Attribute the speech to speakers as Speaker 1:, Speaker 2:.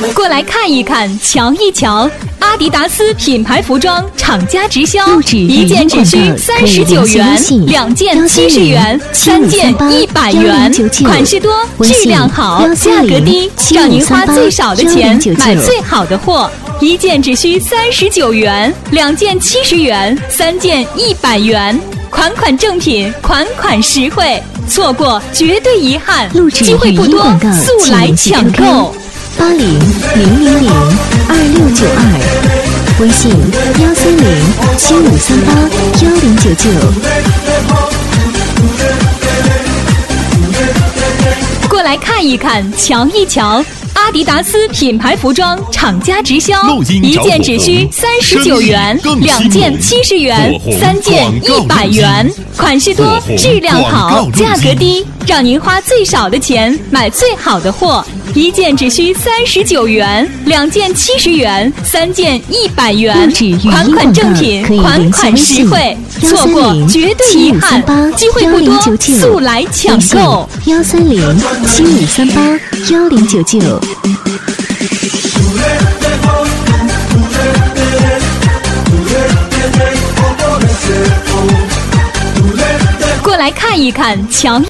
Speaker 1: 过来看一看，瞧一瞧，阿迪达斯品牌服装厂家直销，一件只需39元，2件70元，3件100元，款式多，质量好，价格低，让您花最少的钱买最好的货。一件只需39元，2件70元，3件100元，款款正品，款款实惠，错过绝对遗憾，机会不多，速来抢购。
Speaker 2: 8000002692，微信13075381099。
Speaker 1: 过来看一看，瞧一瞧，阿迪达斯品牌服装厂家直销，一件只需39元，2件70元，3件100元，款式多，质量好，价格低，让您花最少的钱买最好的货。一件只需39元，2件70元，3件100元，款款正品，款款实惠，错过绝对遗憾，机会不多，速来抢购。
Speaker 2: 13075381099。
Speaker 1: 过来看一看，瞧